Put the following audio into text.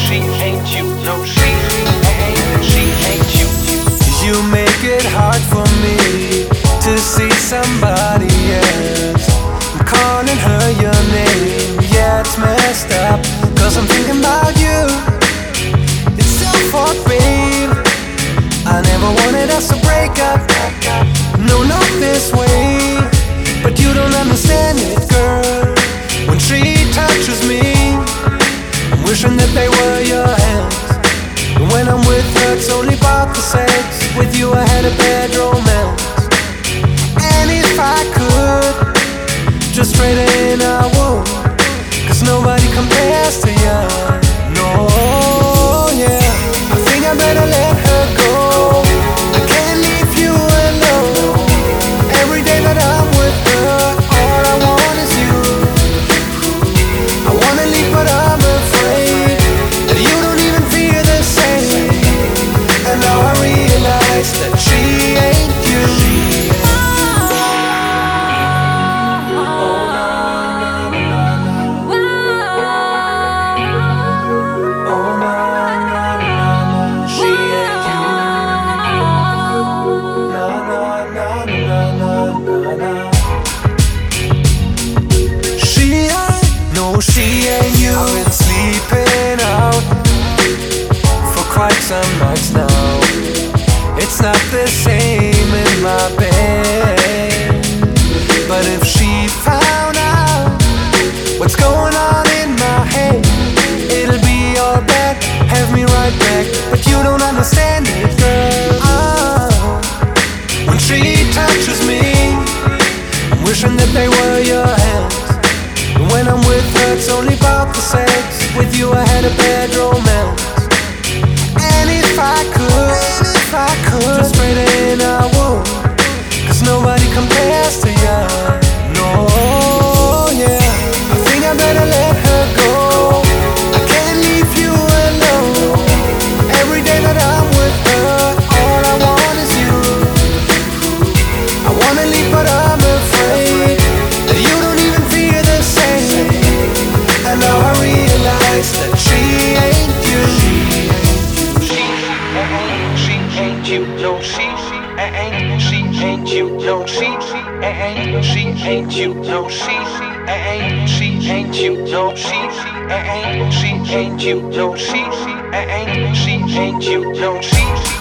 she ain't you. No, she ain't you. You make it hard for me to see somebody else. I'm calling her your name, yeah, it's messed up, cause I'm thinking about you. It's so fucked, babe. I never wanted us to break up. No, not this way. But you don't understand it, girl. When she touches me, I'm wishing that they were your hands. And when I'm with her, it's only about the sex. With you I had a bad romance. And if I could, just trade her in, I would. Cause nobody compares to you. No, yeah. I think I better let her go. I can't leave you alone. Every day that I'm with her, all I want is you. I wanna leave but I'm afraid that you don't even feel the same. And now I realize that she ain't you. She ain't you. I've been sleeping out for quite some nights now. It's not the same in my bed. But if she found out what's going on in my head, it'll be all back, have me right back. But you don't understand it, girl. Oh. When she touches me, I'm wishing that they were your hands. And when I'm with her, it's only about the sex. With you I had a bad romance. And if I could just trade her in, I would. Cause nobody compares to you. No, yeah. I think I better let her go. I can't leave you alone. Every day that I'm with her, all I want is you. I wanna leave but I'm afraid that you don't even feel the same. And now I realize that she ain't you. She ain't you. No, she ain't you. No, she ain't you. No, she ain't you. No, she ain't you. No, she ain't you. No, she